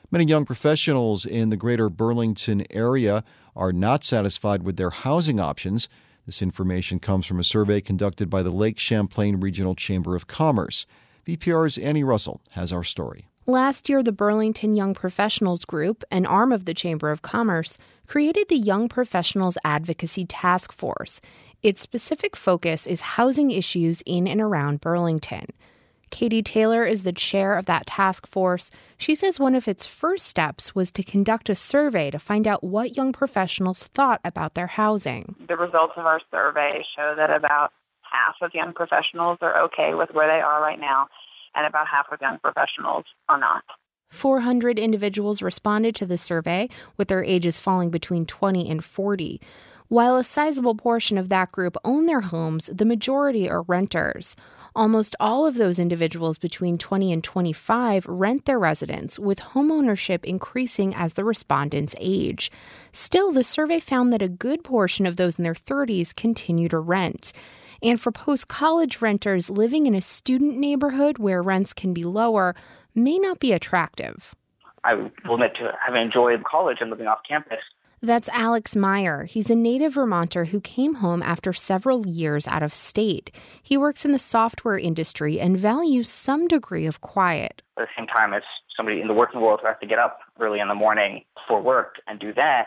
Many young professionals in the greater Burlington area are not satisfied with their housing options. This information comes from a survey conducted by the Lake Champlain Regional Chamber of Commerce. VPR's Annie Russell has our story. Last year, the Burlington Young Professionals Group, an arm of the Chamber of Commerce, created the Young Professionals Advocacy Task Force. Its specific focus is housing issues in and around Burlington. Katie Taylor is the chair of that task force. She says one of its first steps was to conduct a survey to find out what young professionals thought about their housing. The results of our survey show that about half of young professionals are okay with where they are right now, and about half of young professionals are not. 400 individuals responded to the survey, with their ages falling between 20 and 40. While a sizable portion of that group own their homes, the majority are renters. Almost all of those individuals between 20 and 25 rent their residence, with homeownership increasing as the respondents age. Still, the survey found that a good portion of those in their 30s continue to rent. And for post-college renters, living in a student neighborhood where rents can be lower may not be attractive. I will admit to having enjoyed college and living off campus. That's Alex Meyer. He's a native Vermonter who came home after several years out of state. He works in the software industry and values some degree of quiet. At the same time, as somebody in the working world who has to get up early in the morning for work and do that,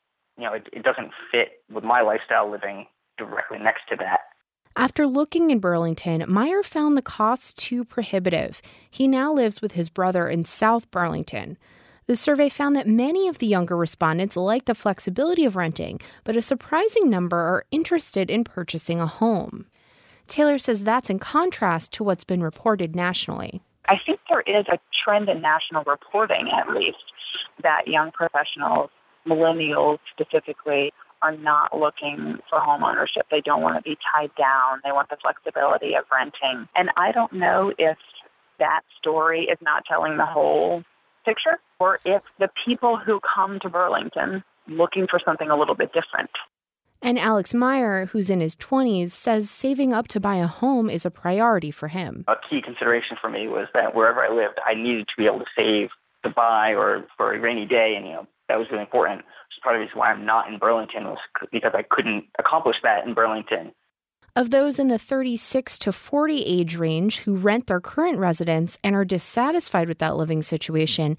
it doesn't fit with my lifestyle living directly next to that. After looking in Burlington, Meyer found the costs too prohibitive. He now lives with his brother in South Burlington. The survey found that many of the younger respondents like the flexibility of renting, but a surprising number are interested in purchasing a home. Taylor says that's in contrast to what's been reported nationally. I think there is a trend in national reporting, at least, that young professionals, millennials specifically, are not looking for home ownership. They don't want to be tied down. They want the flexibility of renting. And I don't know if that story is not telling the whole picture, or if the people who come to Burlington looking for something a little bit different. And Alex Meyer, who's in his 20s, says saving up to buy a home is a priority for him. A key consideration for me was that wherever I lived, I needed to be able to save to buy or for a rainy day, and that was really important. So part of the reason why I'm not in Burlington was because I couldn't accomplish that in Burlington. Of those in the 36 to 40 age range who rent their current residence and are dissatisfied with that living situation,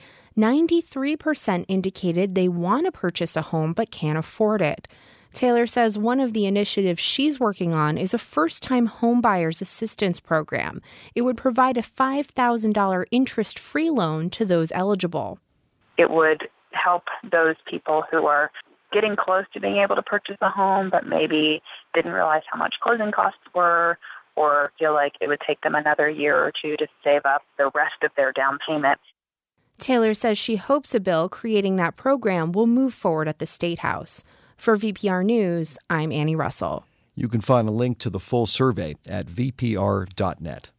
93% indicated they want to purchase a home but can't afford it. Taylor says one of the initiatives she's working on is a first-time homebuyers assistance program. It would provide a $5,000 interest-free loan to those eligible. It would help those people who are getting close to being able to purchase a home, but maybe didn't realize how much closing costs were, or feel like it would take them another year or two to save up the rest of their down payment. Taylor says she hopes a bill creating that program will move forward at the State House. For VPR News, I'm Annie Russell. You can find a link to the full survey at vpr.net.